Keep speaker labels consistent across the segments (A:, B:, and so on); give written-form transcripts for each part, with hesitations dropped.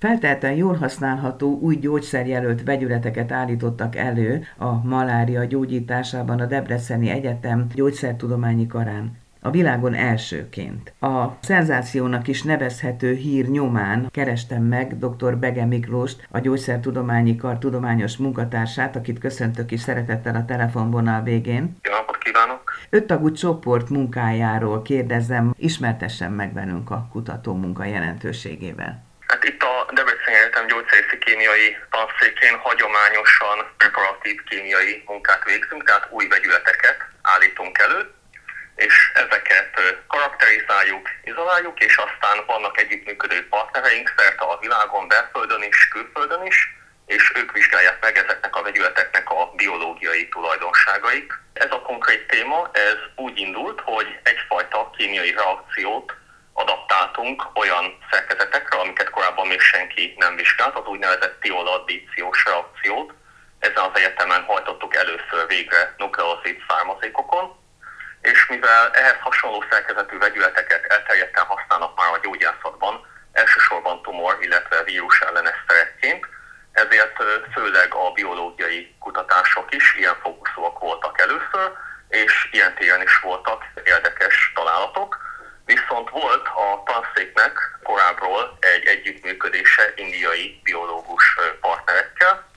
A: Feltehetően jól használható új gyógyszerjelölt vegyületeket állítottak elő a malária gyógyításában a Debreceni Egyetem gyógyszertudományi karán. A világon elsőként. A szenzációnak is nevezhető hír nyomán kerestem meg dr. Bege Miklóst, a Gyógyszertudományi Kar tudományos munkatársát, akit köszöntök is szeretettel a telefonvonal végén.
B: Jó napot kívánok!
A: 5 tagú csoport munkájáról kérdezzem, ismertessen meg velünk a kutatómunka jelentőségével.
B: Hát itt a Debreceni Egyetem gyógyszerészi kémiai tanszékén hagyományosan preparatív kémiai munkát végzünk, tehát új vegyületeket állítunk elő, és ezeket karakterizáljuk, izoláljuk, és aztán vannak együttműködő partnereink szerte a világon, belföldön is, külföldön is, és ők vizsgálják meg ezeknek a vegyületeknek a biológiai tulajdonságait. Ez a konkrét téma, ez úgy indult, hogy egyfajta kémiai reakciót adaptáltunk olyan szerkezetekre, amiket korábban még senki nem vizsgált, az úgynevezett tiol-addíciós reakciót. Ezen az egyetemen hajtottuk először végre nukleozid származékokon, és mivel ehhez hasonló szerkezetű vegyületeket elterjedten használnak már a gyógyászatban, elsősorban tumor, illetve vírus ellenes szerekként, ezért főleg a biológiai kutatások is ilyen fókuszúak voltak először, és ilyen téren is voltak érdekes találatok. Viszont volt a tanszéknek korábbról egy együttműködése indiai biológus partnerekkel,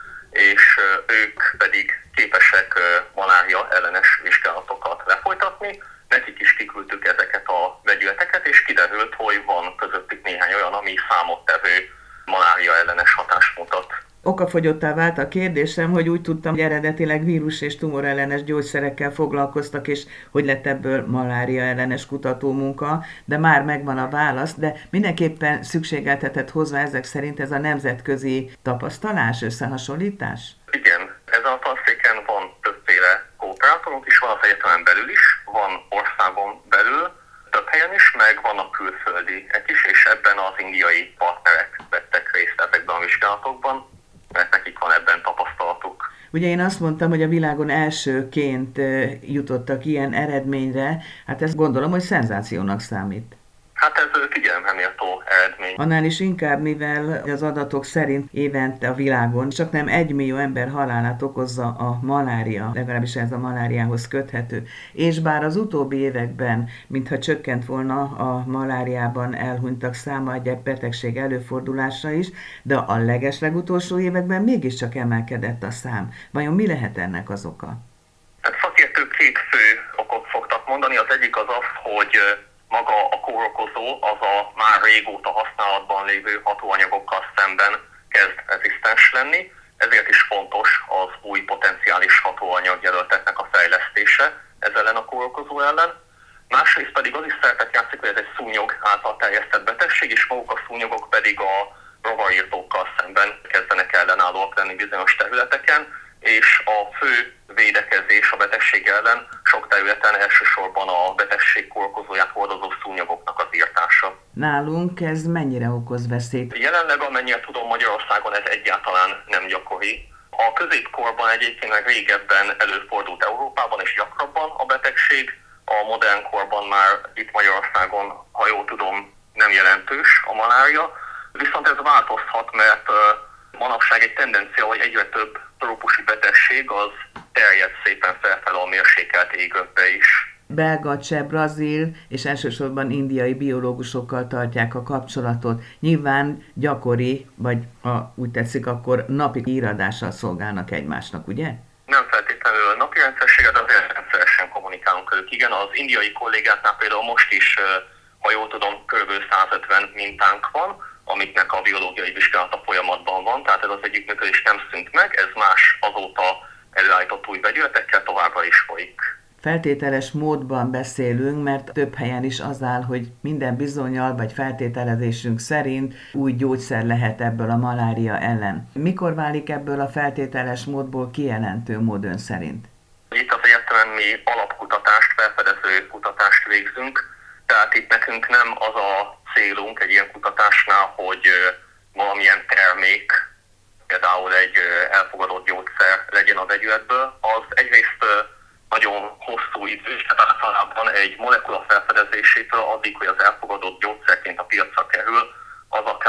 B: és ők pedig képesek malária ellenes vizsgálatokat lefolytatni. Nekik is kiküldtük ezeket a vegyületeket, és kiderült, hogy van közöttük néhány olyan, ami számottevő malária ellenes hatást mutat.
A: Okafogyottá vált a kérdésem, hogy úgy tudtam, hogy eredetileg vírus és tumor ellenes gyógyszerekkel foglalkoztak, és hogy lett ebből malária ellenes kutatómunka, de már megvan a válasz, de mindenképpen szükségeltetett hozzá ezek szerint ez a nemzetközi tapasztalás, összehasonlítás?
B: Igen, ezen a tanszéken van többféle kooperátorunk is, van az egyetemen belül is, van országon belül, több helyen is, meg vannak külföldiek is, és ebben az indiai partnerek vettek részt ezekben a vizsgálatokban, mert nekik van ebben tapasztalatuk.
A: Ugye én azt mondtam, hogy a világon elsőként jutottak ilyen eredményre, hát ezt gondolom, hogy szenzációnak számít.
B: Hát ez figyelemre méltó eredmény.
A: Annál is inkább, mivel az adatok szerint évente a világon csak nem 1 millió ember halálát okozza a malária, legalábbis ez a maláriához köthető. És bár az utóbbi években, mintha csökkent volna a maláriában elhunytak száma egy betegség előfordulása is, de a legeslegutolsó években mégiscsak emelkedett a szám. Vajon mi lehet ennek az oka?
B: Hát szakértők 2 fő okot szoktak mondani. Az egyik az az, hogy maga a kórokozó az a már régóta használatban lévő hatóanyagokkal szemben kezd rezisztens lenni, ezért is fontos az új potenciális hatóanyagjelölteknek a fejlesztése ez ellen a kórokozó ellen. Másrészt pedig az is szerepet játszik, hogy ez egy szúnyog által terjesztett betegség, és maguk a szúnyogok pedig a rovarírtókkal szemben kezdenek ellenállóak lenni bizonyos területeken, és a fő védekezés a betegség ellen sok területen elsősorban a betegség kórokozóját hordozó szúnyogoknak az írtása.
A: Nálunk ez mennyire okoz veszélyt?
B: Jelenleg, amennyire tudom, Magyarországon ez egyáltalán nem gyakori. A középkorban egyébként meg régebben előfordult Európában és gyakrabban a betegség. A modern korban már itt Magyarországon, ha jól tudom, nem jelentős a malária. Viszont ez változhat, mert manapság egy tendencia, hogy egyre több trópusi betegség az terjed szépen felfelé a mérsékelt égövbe is.
A: Belga, cseh, brazil és elsősorban indiai biológusokkal tartják a kapcsolatot. Nyilván gyakori, vagy ha úgy tetszik, akkor napi íradással szolgálnak egymásnak, ugye?
B: Nem feltétlenül napi rendszerséggel, de azért rendszeresen kommunikálunk velük. Igen, az indiai kollégáknál például most is, ha jól tudom, kb. 150 mintánk van, amiknek a biológiai vizsgálata folyamatban van, tehát ez az együttműködés nem szűnt meg, ez más azóta előállított új vegyületekkel továbbra is folyik.
A: Feltételes módban beszélünk, mert több helyen is az áll, hogy minden bizonnyal vagy feltételezésünk szerint új gyógyszer lehet ebből a malária ellen. Mikor válik ebből a feltételes módból kijelentő mód ön szerint?
B: Itt az egyetemen mi alapkutatást, felfedező kutatást végzünk, tehát itt nekünk nem az a célunk egy ilyen kutatásnál, hogy valamilyen termék, például egy elfogadott gyógyszer legyen a vegyületből. Az egyrészt nagyon hosszú idő, tehát általában egy molekula felfedezésétől addig, hogy az elfogadott gyógyszerként a piacra kerül, az akár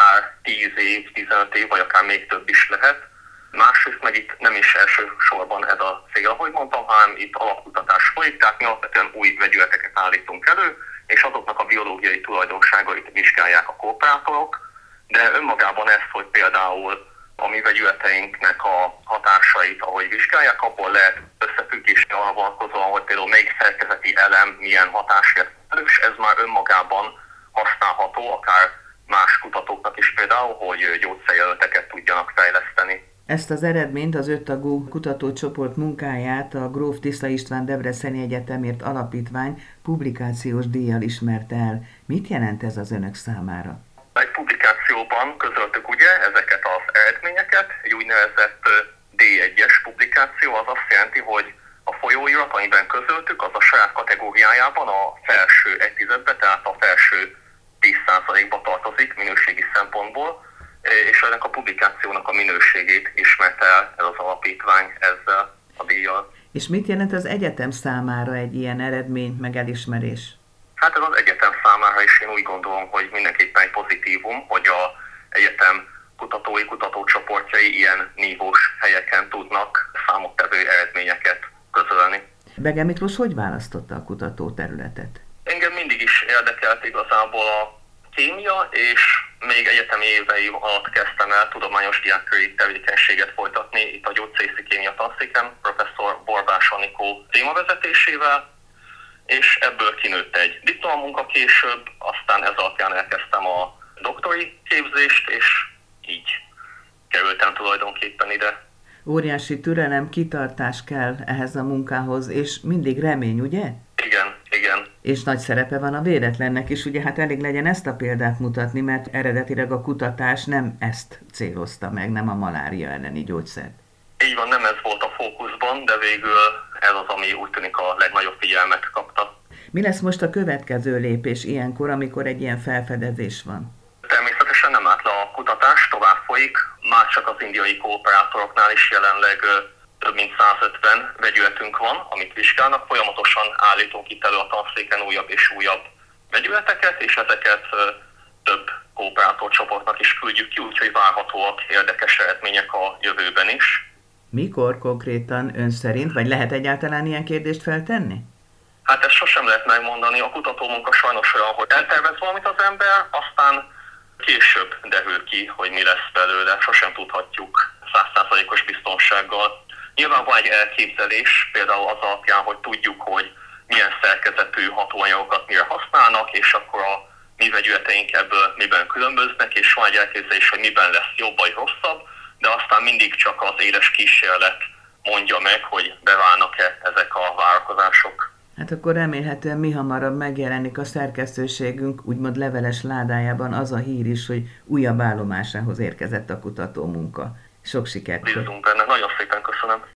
B: 10 év, 15 év, vagy akár még több is lehet. Másrészt meg itt nem is elsősorban ez a cél, ahogy mondtam, hanem itt alapkutatás folyik, tehát mi alapvetően új vegyületeket állítunk elő, és azoknak a biológiai tulajdonságait vizsgálják a kooperátorok, de önmagában ez, hogy például a mi vegyületeinknek a hatásait, ahogy vizsgálják, abból lehet összefüggésni arra vonatkozóan, hogy például melyik szerkezeti elem milyen hatásért felelős, ez már önmagában használható, akár más kutatóknak is például, hogy gyógyszerjelölteket tudjanak fejleszteni.
A: Ezt az eredményt, az 5 tagú kutatócsoport munkáját a Gróf Tisza István Debreceni Egyetemért Alapítvány publikációs díjjal ismerte el. Mit jelent ez az önök számára?
B: Egy publikációban közöltük ugye ezeket az eredményeket, egy úgynevezett D1-es publikáció, az azt jelenti, hogy a folyóirat, amiben közöltük, az a saját kategóriájában a felső 1/10-be, tehát a felső 10%-ba tartozik minőségi szempontból, és ennek a publikációnak a minőségét ismerte el ez az alapítvány ezzel a díjjal.
A: És mit jelent az egyetem számára egy ilyen eredmény, meg elismerés?
B: Hát ez az egyetem számára is én úgy gondolom, hogy mindenképpen egy pozitívum, hogy az egyetem kutatócsoportjai ilyen nívós helyeken tudnak számottevő eredményeket közölni.
A: Bege Miklós hogy választotta a kutatóterületet?
B: Engem mindig is érdekelt igazából a kémia, és még egyetemi éveim alatt kezdtem el tudományos diákköri tevékenységet folytatni itt a gyógyszerészi kémia tanszéken, professzor Borbás Anikó témavezetésével, és ebből kinőtt egy diplomamunka később, aztán ez alapján elkezdtem a doktori képzést, és így kerültem tulajdonképpen ide.
A: Óriási türelem, kitartás kell ehhez a munkához, és mindig remény, ugye?
B: Igen.
A: És nagy szerepe van a véletlennek is, ugye hát elég legyen ezt a példát mutatni, mert eredetileg a kutatás nem ezt célozta meg, nem a malária elleni gyógyszert.
B: Így van, nem ez volt a fókuszban, de végül ez az, ami úgy tűnik a legnagyobb figyelmet kapta.
A: Mi lesz most a következő lépés ilyenkor, amikor egy ilyen felfedezés van?
B: Természetesen nem állt le a kutatás, tovább folyik. Már csak az indiai kooperátoroknál is jelenleg több mint 150 vegyületünk van, amit vizsgálnak. Folyamatosan állítunk itt elő a tanszéken újabb és újabb vegyületeket, és ezeket több kooperátorcsoportnak is küldjük ki, úgyhogy várhatóak érdekes eredmények a jövőben is.
A: Mikor konkrétan ön szerint, vagy lehet egyáltalán ilyen kérdést feltenni?
B: Hát ezt sosem lehet megmondani, a kutatómunka sajnos olyan, hogy eltervez valamit az ember, aztán később derül ki, hogy mi lesz belőle, sosem tudhatjuk 100%-os biztonsággal. Nyilván van egy elképzelés, például az alapján, hogy tudjuk, hogy milyen szerkezetű hatóanyagokat mire használnak, és akkor a mi vegyületeink ebből miben különböznek, és van egy elképzelés, hogy miben lesz jobb vagy rosszabb, de aztán mindig csak az éles kísérlet mondja meg, hogy beválnak-e ezek a várakozások.
A: Hát akkor remélhetően mihamarabb megjelenik a szerkesztőségünk úgymond leveles ládájában az a hír is, hogy újabb állomásához érkezett a kutatómunka. Sok sikert!
B: Bízunk benne, nagyon szépen köszönöm!